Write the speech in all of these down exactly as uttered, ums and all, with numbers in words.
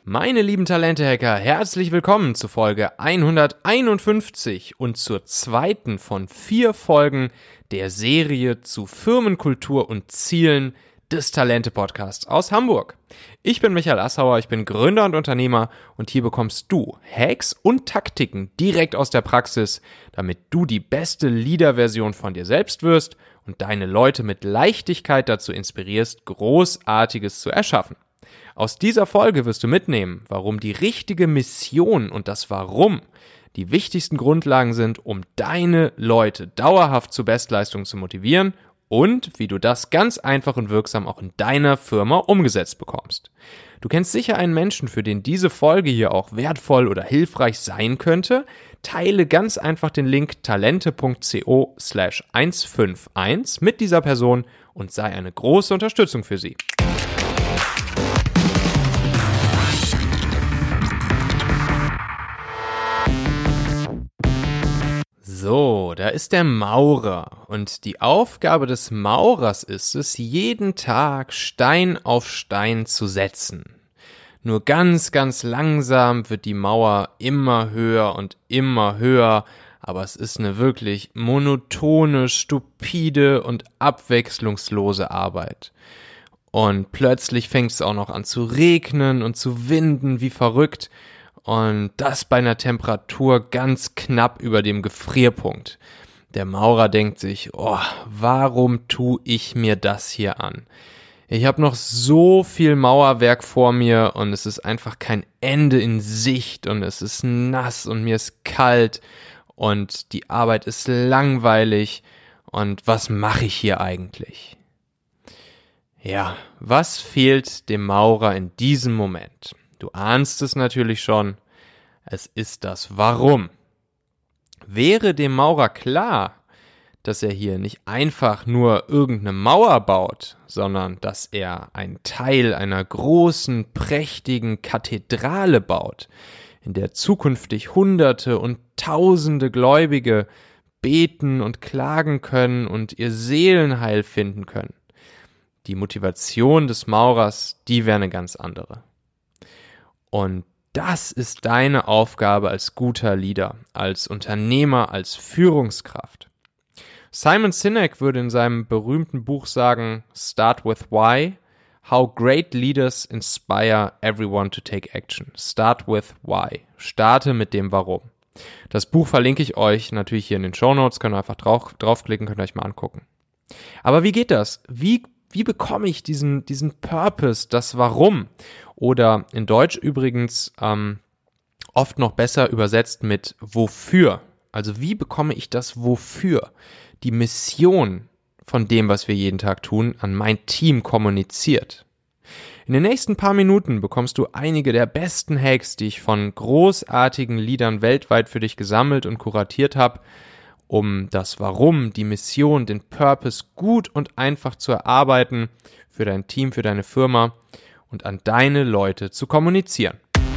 Meine lieben Talente-Hacker, herzlich willkommen zu Folge hunderteinundfünfzig und zur zweiten von vier Folgen der Serie zu Firmenkultur und Zielen des Talente-Podcasts aus Hamburg. Ich bin Michael Assauer, ich bin Gründer und Unternehmer und hier bekommst du Hacks und Taktiken direkt aus der Praxis, damit du die beste Leader-Version von dir selbst wirst und deine Leute mit Leichtigkeit dazu inspirierst, Großartiges zu erschaffen. Aus dieser Folge wirst du mitnehmen, warum die richtige Mission und das Warum die wichtigsten Grundlagen sind, um deine Leute dauerhaft zu Bestleistungen zu motivieren und wie du das ganz einfach und wirksam auch in deiner Firma umgesetzt bekommst. Du kennst sicher einen Menschen, für den diese Folge hier auch wertvoll oder hilfreich sein könnte. Teile ganz einfach den Link talente.co slash hunderteinundfünfzig mit dieser Person und sei eine große Unterstützung für sie. So, da ist der Maurer und die Aufgabe des Maurers ist es, jeden Tag Stein auf Stein zu setzen. Nur ganz, ganz langsam wird die Mauer immer höher und immer höher, aber es ist eine wirklich monotone, stupide und abwechslungslose Arbeit. Und plötzlich fängt es auch noch an zu regnen und zu winden wie verrückt. Und das bei einer Temperatur ganz knapp über dem Gefrierpunkt. Der Maurer denkt sich, oh, warum tue ich mir das hier an? Ich habe noch so viel Mauerwerk vor mir und es ist einfach kein Ende in Sicht und es ist nass und mir ist kalt und die Arbeit ist langweilig und was mache ich hier eigentlich? Ja, was fehlt dem Maurer in diesem Moment? Du ahnst es natürlich schon, es ist das Warum. Wäre dem Maurer klar, dass er hier nicht einfach nur irgendeine Mauer baut, sondern dass er einen Teil einer großen, prächtigen Kathedrale baut, in der zukünftig Hunderte und Tausende Gläubige beten und klagen können und ihr Seelenheil finden können. Die Motivation des Maurers, die wäre eine ganz andere. Und das ist deine Aufgabe als guter Leader, als Unternehmer, als Führungskraft. Simon Sinek würde in seinem berühmten Buch sagen, Start with Why, How Great Leaders Inspire Everyone to Take Action. Start with Why. Starte mit dem Warum. Das Buch verlinke ich euch natürlich hier in den Shownotes, könnt ihr einfach drauf, draufklicken, könnt ihr euch mal angucken. Aber wie geht das? Wie Wie bekomme ich diesen, diesen Purpose, das Warum? Oder in Deutsch übrigens ähm, oft noch besser übersetzt mit Wofür. Also wie bekomme ich das Wofür? Die Mission von dem, was wir jeden Tag tun, an mein Team kommuniziert. In den nächsten paar Minuten bekommst du einige der besten Hacks, die ich von großartigen Leadern weltweit für dich gesammelt und kuratiert habe, um das Warum, die Mission, den Purpose gut und einfach zu erarbeiten, für dein Team, für deine Firma und an deine Leute zu kommunizieren.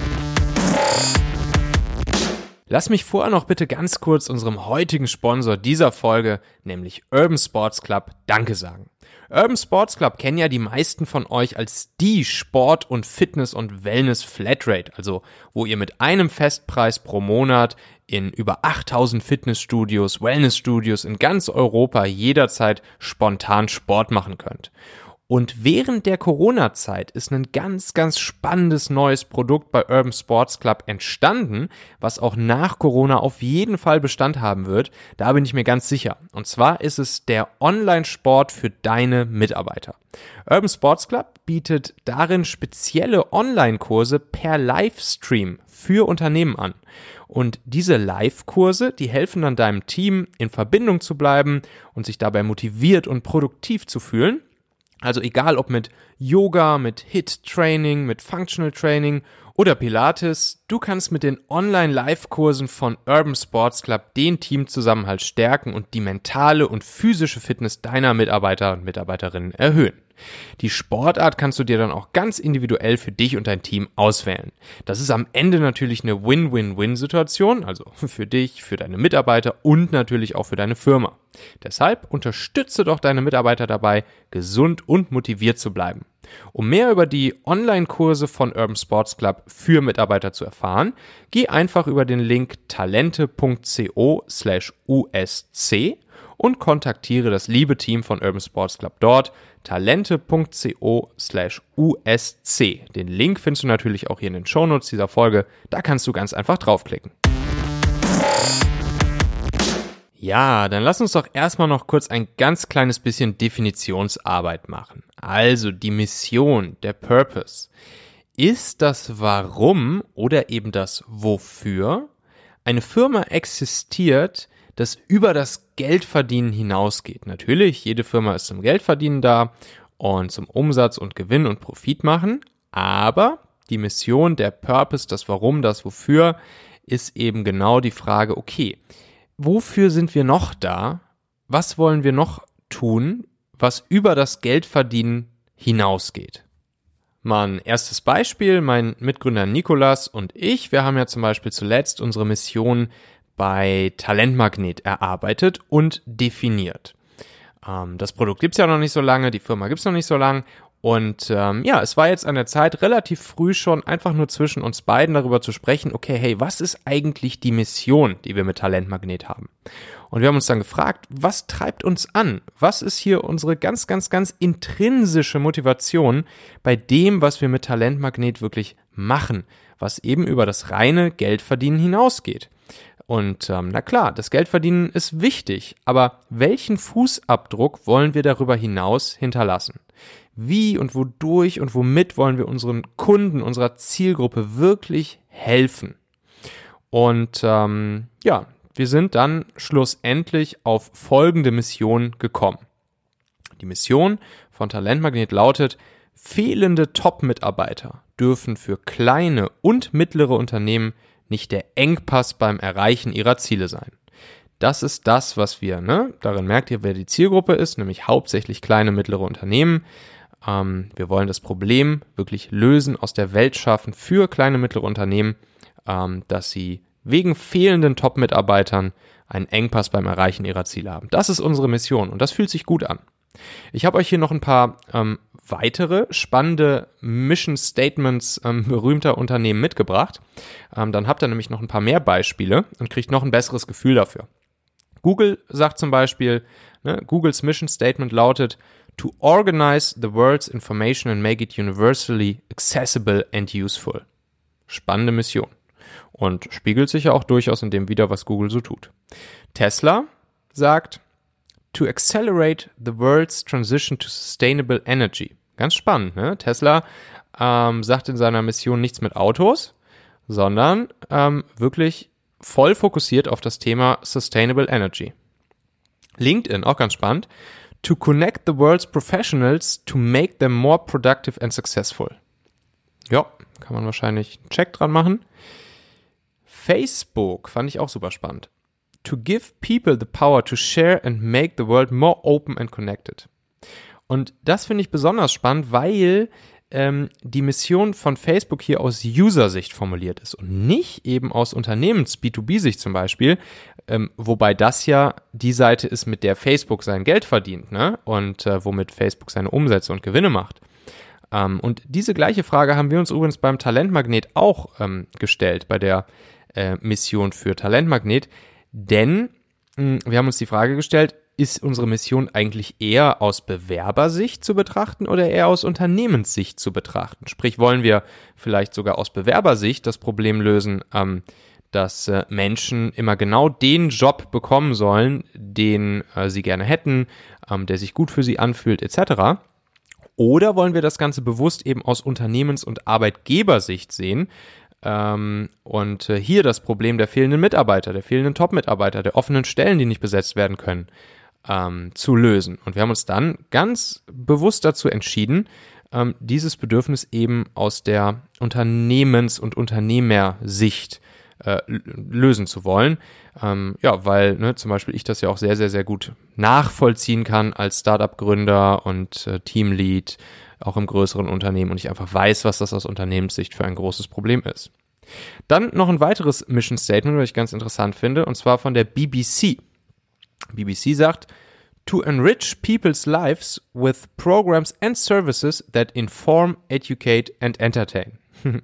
Lass mich vorher noch bitte ganz kurz unserem heutigen Sponsor dieser Folge, nämlich Urban Sports Club, Danke sagen. Urban Sports Club kennen ja die meisten von euch als die Sport- und Fitness- und Wellness-Flatrate, also wo ihr mit einem Festpreis pro Monat in über achttausend Fitnessstudios, Wellnessstudios in ganz Europa jederzeit spontan Sport machen könnt. Und während der Corona-Zeit ist ein ganz, ganz spannendes neues Produkt bei Urban Sports Club entstanden, was auch nach Corona auf jeden Fall Bestand haben wird. Da bin ich mir ganz sicher. Und zwar ist es der Online-Sport für deine Mitarbeiter. Urban Sports Club bietet darin spezielle Online-Kurse per Livestream für Unternehmen an. Und diese Live-Kurse, die helfen dann deinem Team, in Verbindung zu bleiben und sich dabei motiviert und produktiv zu fühlen. Also egal ob mit Yoga, mit H I I T-Training, mit Functional Training oder Pilates, du kannst mit den Online-Live-Kursen von Urban Sports Club den Teamzusammenhalt stärken und die mentale und physische Fitness deiner Mitarbeiter und Mitarbeiterinnen erhöhen. Die Sportart kannst du dir dann auch ganz individuell für dich und dein Team auswählen. Das ist am Ende natürlich eine Win-Win-Win-Situation, also für dich, für deine Mitarbeiter und natürlich auch für deine Firma. Deshalb unterstütze doch deine Mitarbeiter dabei, gesund und motiviert zu bleiben. Um mehr über die Online-Kurse von Urban Sports Club für Mitarbeiter zu erfahren, geh einfach über den Link talente.co slash usc und kontaktiere das liebe Team von Urban Sports Club dort, talente.co slash usc. Den Link findest du natürlich auch hier in den Shownotes dieser Folge, da kannst du ganz einfach draufklicken. Ja, dann lass uns doch erstmal noch kurz ein ganz kleines bisschen Definitionsarbeit machen. Also die Mission, der Purpose. Ist das Warum oder eben das Wofür eine Firma existiert, das über das Geldverdienen hinausgeht? Natürlich, jede Firma ist zum Geldverdienen da und zum Umsatz und Gewinn und Profit machen, aber die Mission, der Purpose, das Warum, das Wofür ist eben genau die Frage, okay, wofür sind wir noch da? Was wollen wir noch tun, was über das Geldverdienen hinausgeht? Mal ein erstes Beispiel, mein Mitgründer Nikolas und ich, wir haben ja zum Beispiel zuletzt unsere Mission bei Talentmagnet erarbeitet und definiert. Ähm, das Produkt gibt's ja noch nicht so lange, die Firma gibt's noch nicht so lange und ähm, ja, es war jetzt an der Zeit, relativ früh schon einfach nur zwischen uns beiden darüber zu sprechen, okay, hey, was ist eigentlich die Mission, die wir mit Talentmagnet haben? Und wir haben uns dann gefragt, was treibt uns an? Was ist hier unsere ganz, ganz, ganz intrinsische Motivation bei dem, was wir mit Talentmagnet wirklich machen, was eben über das reine Geldverdienen hinausgeht? Und ähm, na klar, das Geldverdienen ist wichtig, aber welchen Fußabdruck wollen wir darüber hinaus hinterlassen? Wie und wodurch und womit wollen wir unseren Kunden, unserer Zielgruppe wirklich helfen? Und ähm, ja, wir sind dann schlussendlich auf folgende Mission gekommen. Die Mission von Talentmagnet lautet: Fehlende Top-Mitarbeiter dürfen für kleine und mittlere Unternehmen nicht der Engpass beim Erreichen ihrer Ziele sein. Das ist das, was wir, ne? Darin merkt ihr, wer die Zielgruppe ist, nämlich hauptsächlich kleine, mittlere Unternehmen. Ähm, wir wollen das Problem wirklich lösen, aus der Welt schaffen für kleine, mittlere Unternehmen, ähm, dass sie wegen fehlenden Top-Mitarbeitern einen Engpass beim Erreichen ihrer Ziele haben. Das ist unsere Mission und das fühlt sich gut an. Ich habe euch hier noch ein paar ähm, weitere spannende Mission Statements ähm, berühmter Unternehmen mitgebracht. Ähm, dann habt ihr nämlich noch ein paar mehr Beispiele und kriegt noch ein besseres Gefühl dafür. Google sagt zum Beispiel, ne, Googles Mission Statement lautet: To organize the world's information and make it universally accessible and useful. Spannende Mission. Und spiegelt sich ja auch durchaus in dem wider, was Google so tut. Tesla sagt: To accelerate the world's transition to sustainable energy. Ganz spannend, ne? Tesla ähm, sagt in seiner Mission nichts mit Autos, sondern ähm, wirklich voll fokussiert auf das Thema Sustainable Energy. LinkedIn, auch ganz spannend: To connect the world's professionals to make them more productive and successful. Ja, kann man wahrscheinlich einen Check dran machen. Facebook fand ich auch super spannend. To give people the power to share and make the world more open and connected. Und das finde ich besonders spannend, weil ähm, die Mission von Facebook hier aus User-Sicht formuliert ist und nicht eben aus Unternehmens-B zwei B-Sicht zum Beispiel, ähm, wobei das ja die Seite ist, mit der Facebook sein Geld verdient, ne? Und äh, womit Facebook seine Umsätze und Gewinne macht. Ähm, und diese gleiche Frage haben wir uns übrigens beim Talentmagnet auch ähm, gestellt, bei der äh, Mission für Talentmagnet. Denn mh, wir haben uns die Frage gestellt, ist unsere Mission eigentlich eher aus Bewerbersicht zu betrachten oder eher aus Unternehmenssicht zu betrachten? Sprich, wollen wir vielleicht sogar aus Bewerbersicht das Problem lösen, ähm, dass äh, Menschen immer genau den Job bekommen sollen, den äh, sie gerne hätten, ähm, der sich gut für sie anfühlt, et cetera. Oder wollen wir das Ganze bewusst eben aus Unternehmens- und Arbeitgebersicht sehen, Ähm, und äh, hier das Problem der fehlenden Mitarbeiter, der fehlenden Top-Mitarbeiter, der offenen Stellen, die nicht besetzt werden können, ähm, zu lösen. Und wir haben uns dann ganz bewusst dazu entschieden, ähm, dieses Bedürfnis eben aus der Unternehmens- und Unternehmersicht äh, lösen zu wollen. Ähm, ja, weil ne, zum Beispiel ich das ja auch sehr, sehr, sehr gut nachvollziehen kann als Startup-Gründer und äh, Teamlead, auch im größeren Unternehmen, und ich einfach weiß, was das aus Unternehmenssicht für ein großes Problem ist. Dann noch ein weiteres Mission Statement, was ich ganz interessant finde, und zwar von der B B C. B B C sagt: To enrich people's lives with programs and services that inform, educate and entertain.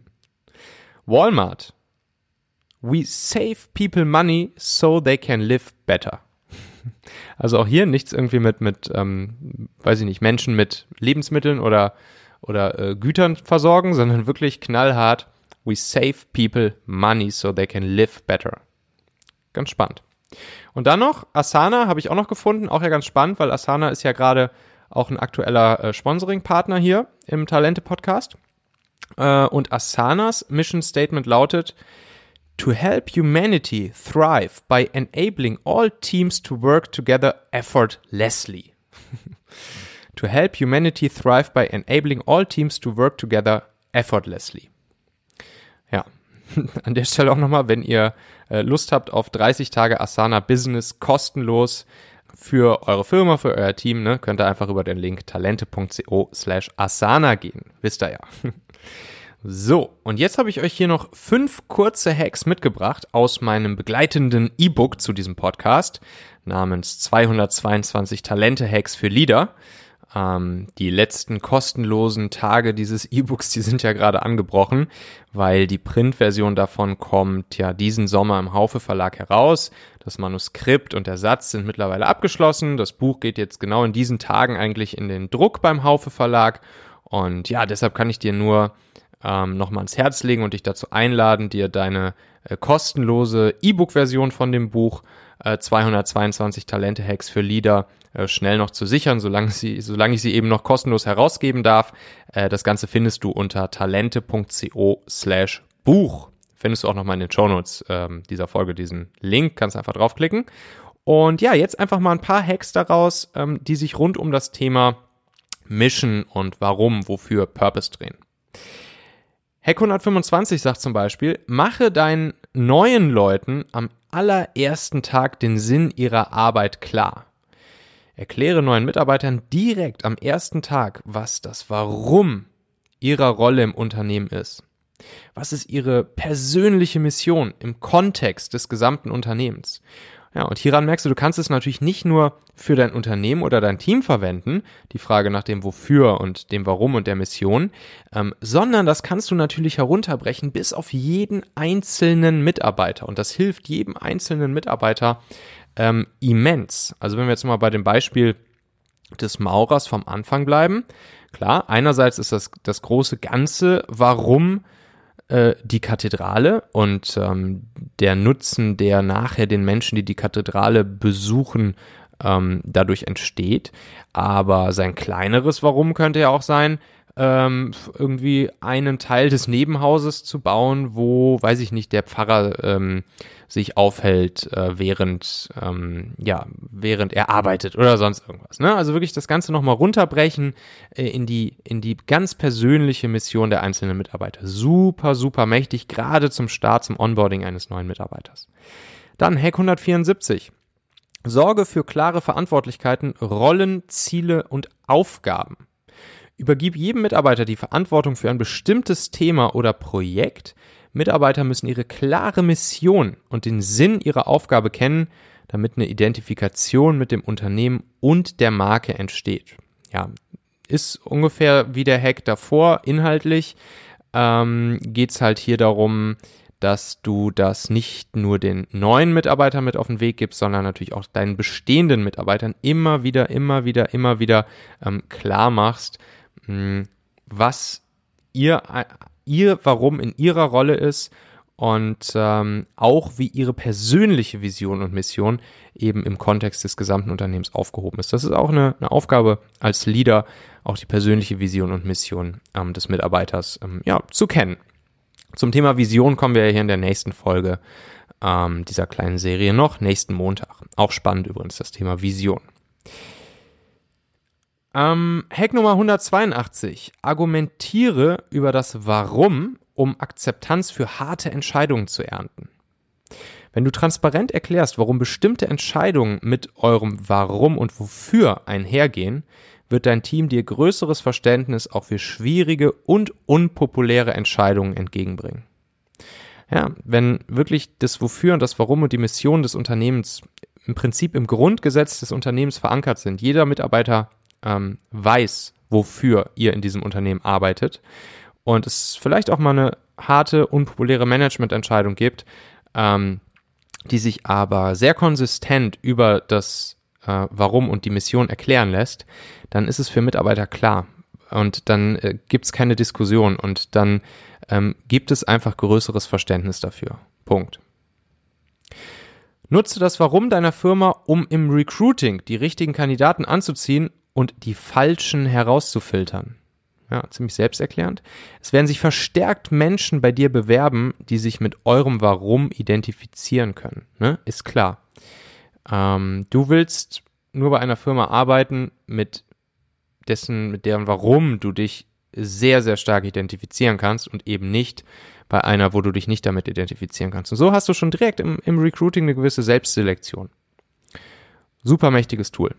Walmart. We save people money so they can live better. Also auch hier nichts irgendwie mit, mit ähm, weiß ich nicht, Menschen mit Lebensmitteln oder, oder äh, Gütern versorgen, sondern wirklich knallhart. We save people money so they can live better. Ganz spannend. Und dann noch, Asana habe ich auch noch gefunden, auch ja ganz spannend, weil Asana ist ja gerade auch ein aktueller äh, Sponsoring-Partner hier im Talente-Podcast. Äh, und Asanas Mission Statement lautet: To help humanity thrive by enabling all teams to work together effortlessly. To help humanity thrive by enabling all teams to work together effortlessly. Ja, an der Stelle auch nochmal, wenn ihr äh, Lust habt auf dreißig Tage Asana Business kostenlos für eure Firma, für euer Team, ne, könnt ihr einfach über den Link talente.co slash Asana gehen. Wisst ihr ja. So, und jetzt habe ich euch hier noch fünf kurze Hacks mitgebracht aus meinem begleitenden E-Book zu diesem Podcast namens zweihundertzweiundzwanzig Talente-Hacks für Leader. Ähm, die letzten kostenlosen Tage dieses E-Books, die sind ja gerade angebrochen, weil die Printversion davon kommt ja diesen Sommer im Haufe Verlag heraus. Das Manuskript und der Satz sind mittlerweile abgeschlossen. Das Buch geht jetzt genau in diesen Tagen eigentlich in den Druck beim Haufe Verlag. Und ja, deshalb kann ich dir nur ähm, nochmal ans Herz legen und dich dazu einladen, dir deine äh, kostenlose E-Book-Version von dem Buch äh, zweihundertzweiundzwanzig Talente-Hacks für Leader äh, schnell noch zu sichern, solange, sie, solange ich sie eben noch kostenlos herausgeben darf. Äh, das Ganze findest du unter talente.co slash Buch. Findest du auch nochmal in den Shownotes ähm, dieser Folge diesen Link, kannst einfach draufklicken. Und ja, jetzt einfach mal ein paar Hacks daraus, ähm, die sich rund um das Thema Mission und Warum, Wofür, Purpose drehen. Hack hundertfünfundzwanzig sagt zum Beispiel: Mache deinen neuen Leuten am allerersten Tag den Sinn ihrer Arbeit klar. Erkläre neuen Mitarbeitern direkt am ersten Tag, was das Warum ihrer Rolle im Unternehmen ist. Was ist ihre persönliche Mission im Kontext des gesamten Unternehmens? Ja, und hieran merkst du, du kannst es natürlich nicht nur für dein Unternehmen oder dein Team verwenden, die Frage nach dem Wofür und dem Warum und der Mission, ähm, sondern das kannst du natürlich herunterbrechen bis auf jeden einzelnen Mitarbeiter. Und das hilft jedem einzelnen Mitarbeiter ähm, immens. Also wenn wir jetzt mal bei dem Beispiel des Maurers vom Anfang bleiben, klar, einerseits ist das das große Ganze, warum die Kathedrale und ähm, der Nutzen, der nachher den Menschen, die die Kathedrale besuchen, ähm, dadurch entsteht. Aber sein kleineres Warum könnte ja auch sein, ähm, irgendwie einen Teil des Nebenhauses zu bauen, wo, weiß ich nicht, der Pfarrer ähm, sich aufhält, äh, während, ähm, ja, während er arbeitet oder sonst irgendwas. Ne? Also wirklich das Ganze nochmal runterbrechen äh, in die, in die ganz persönliche Mission der einzelnen Mitarbeiter. Super, super mächtig, gerade zum Start, zum Onboarding eines neuen Mitarbeiters. Dann Hack hundertvierundsiebzig. Sorge für klare Verantwortlichkeiten, Rollen, Ziele und Aufgaben. Übergib jedem Mitarbeiter die Verantwortung für ein bestimmtes Thema oder Projekt. Mitarbeiter müssen ihre klare Mission und den Sinn ihrer Aufgabe kennen, damit eine Identifikation mit dem Unternehmen und der Marke entsteht. Ja, ist ungefähr wie der Hack davor. Inhaltlich ähm, geht es halt hier darum, dass du das nicht nur den neuen Mitarbeitern mit auf den Weg gibst, sondern natürlich auch deinen bestehenden Mitarbeitern immer wieder, immer wieder, immer wieder ähm, klar machst, mh, was ihr, ihr Warum in ihrer Rolle ist und ähm, auch wie ihre persönliche Vision und Mission eben im Kontext des gesamten Unternehmens aufgehoben ist. Das ist auch eine, eine Aufgabe als Leader, auch die persönliche Vision und Mission ähm, des Mitarbeiters ähm, ja, zu kennen. Zum Thema Vision kommen wir ja hier in der nächsten Folge ähm, dieser kleinen Serie noch, nächsten Montag. Auch spannend übrigens das Thema Vision. Ähm, Hack Nummer hundertzweiundachtzig. Argumentiere über das Warum, um Akzeptanz für harte Entscheidungen zu ernten. Wenn du transparent erklärst, warum bestimmte Entscheidungen mit eurem Warum und Wofür einhergehen, wird dein Team dir größeres Verständnis auch für schwierige und unpopuläre Entscheidungen entgegenbringen. Ja, wenn wirklich das Wofür und das Warum und die Mission des Unternehmens im Prinzip im Grundgesetz des Unternehmens verankert sind. Jeder Mitarbeiter ähm, weiß, wofür ihr in diesem Unternehmen arbeitet und es vielleicht auch mal eine harte, unpopuläre Managemententscheidung gibt, ähm, die sich aber sehr konsistent über das äh, Warum und die Mission erklären lässt, dann ist es für Mitarbeiter klar und dann äh, gibt es keine Diskussion und dann ähm, gibt es einfach größeres Verständnis dafür. Punkt. Nutze das Warum deiner Firma, um im Recruiting die richtigen Kandidaten anzuziehen und die falschen herauszufiltern. Ja, ziemlich selbsterklärend. Es werden sich verstärkt Menschen bei dir bewerben, die sich mit eurem Warum identifizieren können. Ne? Ist klar. Ähm, du willst nur bei einer Firma arbeiten, mit dessen, mit deren Warum du dich sehr, sehr stark identifizieren kannst und eben nicht bei einer, wo du dich nicht damit identifizieren kannst. Und so hast du schon direkt im, im Recruiting eine gewisse Selbstselektion. Super mächtiges Tool.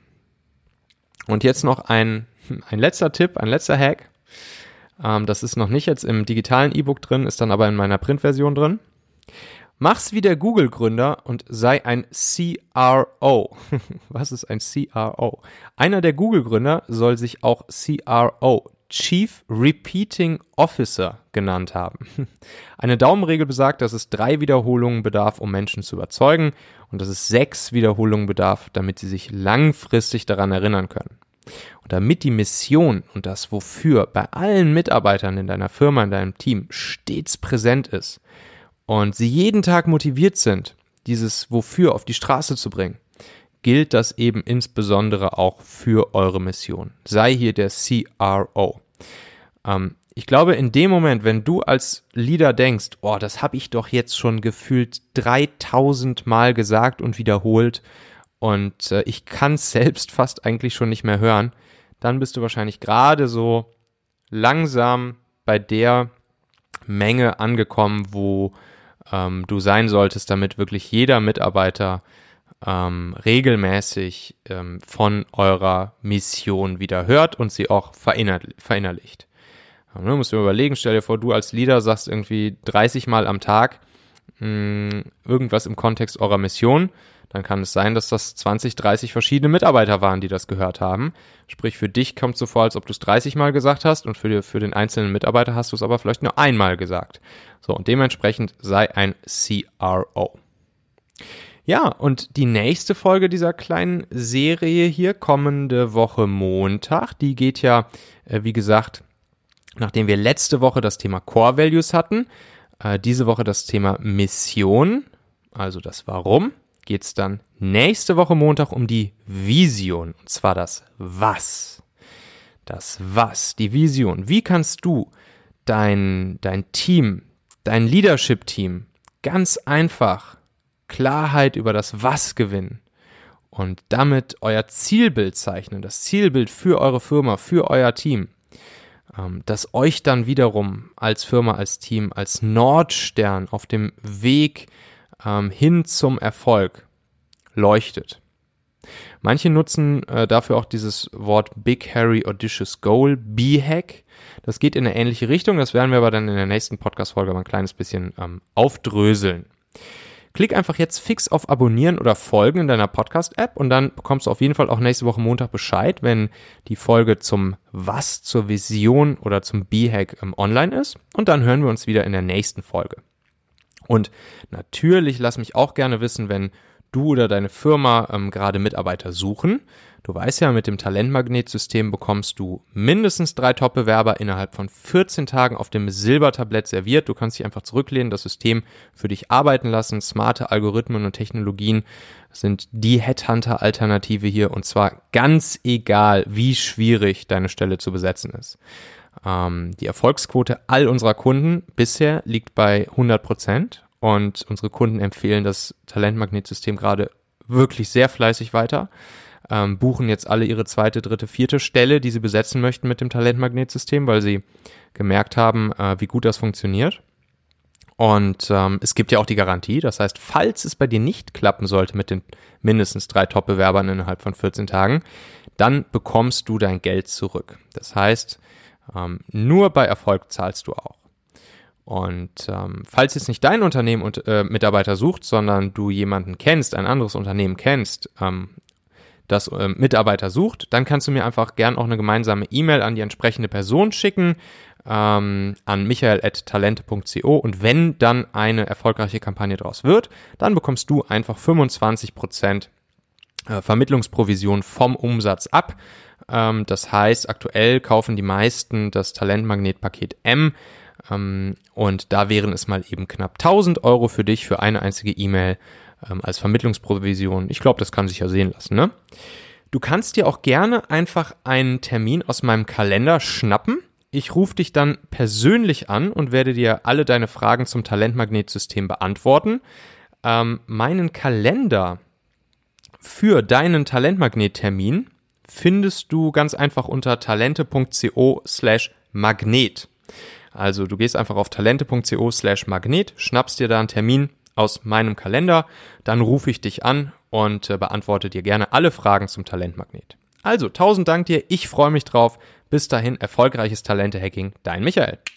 Und jetzt noch ein, ein letzter Tipp, ein letzter Hack. Ähm, das ist noch nicht jetzt im digitalen E-Book drin, ist dann aber in meiner Printversion drin. Mach's wie der Google-Gründer und sei ein C R O. Was ist ein C R O? Einer der Google-Gründer soll sich auch C R O, Chief Repeating Officer, genannt haben. Eine Daumenregel besagt, dass es drei Wiederholungen bedarf, um Menschen zu überzeugen und dass es sechs Wiederholungen bedarf, damit sie sich langfristig daran erinnern können. Und damit die Mission und das Wofür bei allen Mitarbeitern in deiner Firma, in deinem Team stets präsent ist und sie jeden Tag motiviert sind, dieses Wofür auf die Straße zu bringen, gilt das eben insbesondere auch für eure Mission. Sei hier der C R O. Ähm, ich glaube, in dem Moment, wenn du als Leader denkst, oh, das habe ich doch jetzt schon gefühlt dreitausend Mal gesagt und wiederholt und äh, ich kann es selbst fast eigentlich schon nicht mehr hören, dann bist du wahrscheinlich gerade so langsam bei der Menge angekommen, wo ähm, du sein solltest, damit wirklich jeder Mitarbeiter ähm, regelmäßig ähm, von eurer Mission wieder hört und sie auch verinnerl- verinnerlicht. Ähm, du musst dir überlegen, stell dir vor, du als Leader sagst irgendwie dreißig Mal am Tag mh, irgendwas im Kontext eurer Mission, dann kann es sein, dass das zwanzig, dreißig verschiedene Mitarbeiter waren, die das gehört haben. Sprich, für dich kommt es so vor, als ob du es dreißig Mal gesagt hast und für, die, für den einzelnen Mitarbeiter hast du es aber vielleicht nur einmal gesagt. So, und dementsprechend sei ein C R O. Ja, und die nächste Folge dieser kleinen Serie hier, kommende Woche Montag, die geht ja, äh, wie gesagt, nachdem wir letzte Woche das Thema Core Values hatten, äh, diese Woche das Thema Mission, also das Warum, geht es dann nächste Woche Montag um die Vision, und zwar das Was. Das Was, die Vision. Wie kannst du dein, dein Team, dein Leadership-Team ganz einfach Klarheit über das Was gewinnen und damit euer Zielbild zeichnen, das Zielbild für eure Firma, für euer Team, ähm, das euch dann wiederum als Firma, als Team, als Nordstern auf dem Weg ähm, hin zum Erfolg leuchtet. Manche nutzen äh, dafür auch dieses Wort Big Hairy Audacious Goal, B-Hack. Das geht in eine ähnliche Richtung, das werden wir aber dann in der nächsten Podcast-Folge mal ein kleines bisschen ähm, aufdröseln. Klick einfach jetzt fix auf Abonnieren oder Folgen in deiner Podcast-App und dann bekommst du auf jeden Fall auch nächste Woche Montag Bescheid, wenn die Folge zum Was, zur Vision oder zum B-Hack ähm, online ist. Und dann hören wir uns wieder in der nächsten Folge. Und natürlich lass mich auch gerne wissen, wenn du oder deine Firma ähm, gerade Mitarbeiter suchen. Du weißt ja, mit dem Talentmagnetsystem bekommst du mindestens drei Top-Bewerber innerhalb von vierzehn Tagen auf dem Silbertablett serviert. Du kannst dich einfach zurücklehnen, das System für dich arbeiten lassen. Smarte Algorithmen und Technologien sind die Headhunter-Alternative hier, und zwar ganz egal, wie schwierig deine Stelle zu besetzen ist. Ähm, die Erfolgsquote all unserer Kunden bisher liegt bei hundert Prozent und unsere Kunden empfehlen das Talentmagnetsystem gerade wirklich sehr fleißig weiter. Ähm, buchen jetzt alle ihre zweite, dritte, vierte Stelle, die sie besetzen möchten mit dem Talentmagnetsystem, weil sie gemerkt haben, äh, wie gut das funktioniert. Und ähm, es gibt ja auch die Garantie, das heißt, falls es bei dir nicht klappen sollte mit den mindestens drei Top-Bewerbern innerhalb von vierzehn Tagen, dann bekommst du dein Geld zurück. Das heißt, ähm, nur bei Erfolg zahlst du auch. Und ähm, falls jetzt nicht dein Unternehmen und äh, Mitarbeiter sucht, sondern du jemanden kennst, ein anderes Unternehmen kennst, ähm, das äh, Mitarbeiter sucht, dann kannst du mir einfach gern auch eine gemeinsame E-Mail an die entsprechende Person schicken, ähm, an michael at talente punkt co, und wenn dann eine erfolgreiche Kampagne daraus wird, dann bekommst du einfach fünfundzwanzig Prozent äh, Vermittlungsprovision vom Umsatz ab. Ähm, das heißt, aktuell kaufen die meisten das Talentmagnet-Paket M, ähm, und da wären es mal eben knapp tausend Euro für dich für eine einzige E-Mail ähm, als Vermittlungsprovision. Ich glaube, das kann sich ja sehen lassen, ne? Du kannst dir auch gerne einfach einen Termin aus meinem Kalender schnappen. Ich rufe dich dann persönlich an und werde dir alle deine Fragen zum Talentmagnetsystem beantworten. Ähm, meinen Kalender für deinen Talentmagnet-Termin findest du ganz einfach unter talente punkt co slash magnet. Also du gehst einfach auf talente punkt co slash magnet, schnappst dir da einen Termin aus meinem Kalender, dann rufe ich dich an und äh, beantworte dir gerne alle Fragen zum Talentmagnet. Also tausend Dank dir, ich freue mich drauf. Bis dahin, erfolgreiches Talente-Hacking, dein Michael.